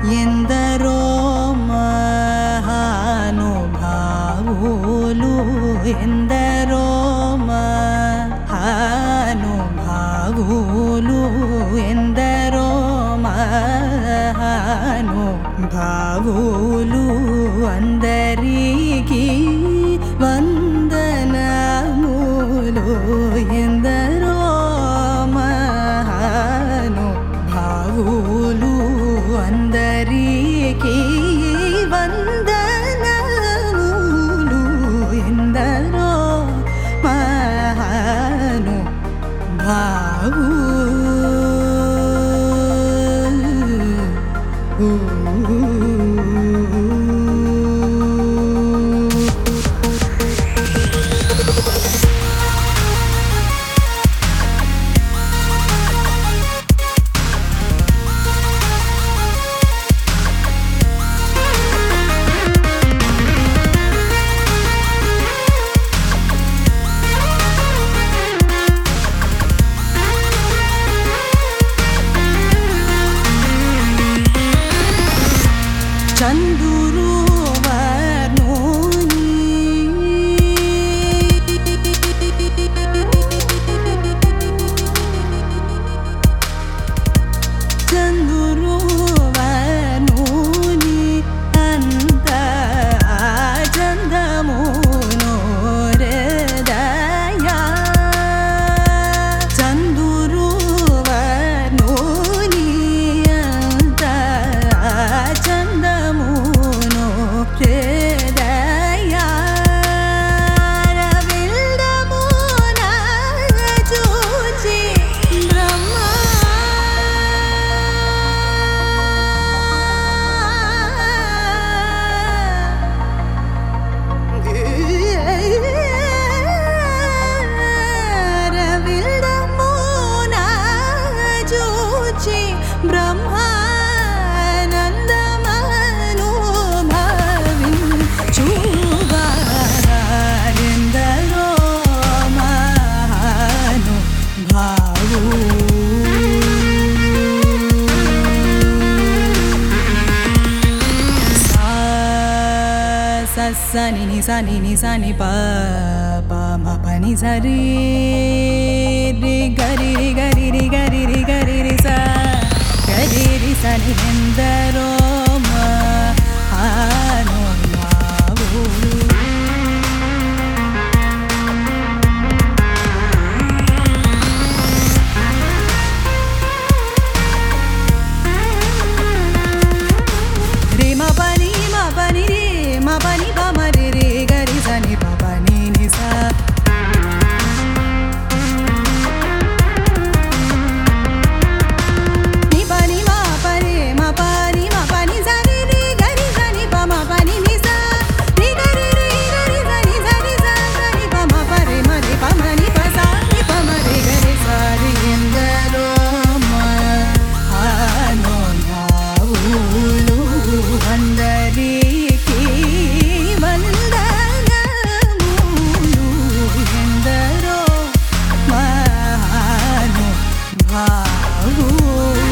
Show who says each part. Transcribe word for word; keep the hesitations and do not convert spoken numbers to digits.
Speaker 1: ఎందరో మహానుభావులు ఎందరో మహానుభావులు ఎందరో మహానుభావులు అందరికీ వందనములు ఎందరో మహానుభావులు అందరికీ వందనములు ఎందరో చందురు వర్ణుని చందురు వర్ణుని అంత చందమును హృదయ చందురు వర్ణుని అంత చందమును హృదయ రవిల్దమున చూచి బ్రహ్మ రవిల్దమున చూచి బ్రహ్మానందమను భావించువారెందరో మహానుభావులు సని ని సని ని సని ప ప మ ప ని సరి రి గరి రి గరి రి గరి రి గరి రి స గరి రి సని ఎందరో మహానుభావులు రి మ ప ని మ ప ని రి మ ప ని ప మ రి రి గరి స ని ప ప ని ని స ని ప ని మ ప రి మ ప ని మ ప ని స రి రి గరి స ని ప మ ప ని ని స రి గరి రి గరి స ని స ని స స ని ప మ ప రి మ రి ప మ ని ప స ని ప మ రి గరి స రి ఎందరో మహానుభావులు అందరికీ వందనములు ఎందరో మహానుభావులు